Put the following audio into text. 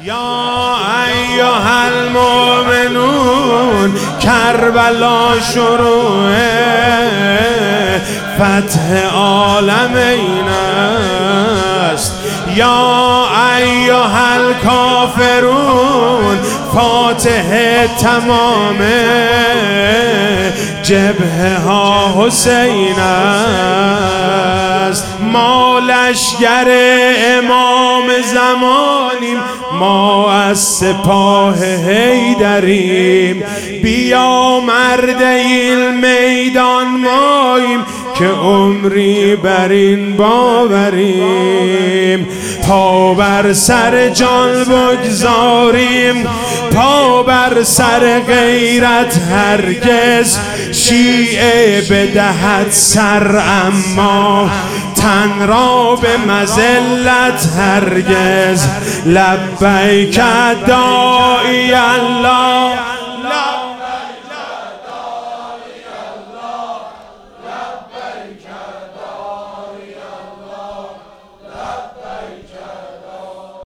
یا ایها المؤمنون کربلا شروع فتح عالم این است. یا ایها الکافرون فاتح تمام جبهه ها حسین است. ما لشکر امام زمانیم، ما از سپاه حیدریم. بیا مرد این میدان ماییم که عمری بر این باوریم. پا بر سر جان بگذاریم، پا بر سر غیرت هرگز. شیعه بدهد سر اما تن را به مذلت هرگز. لبیک داعی الله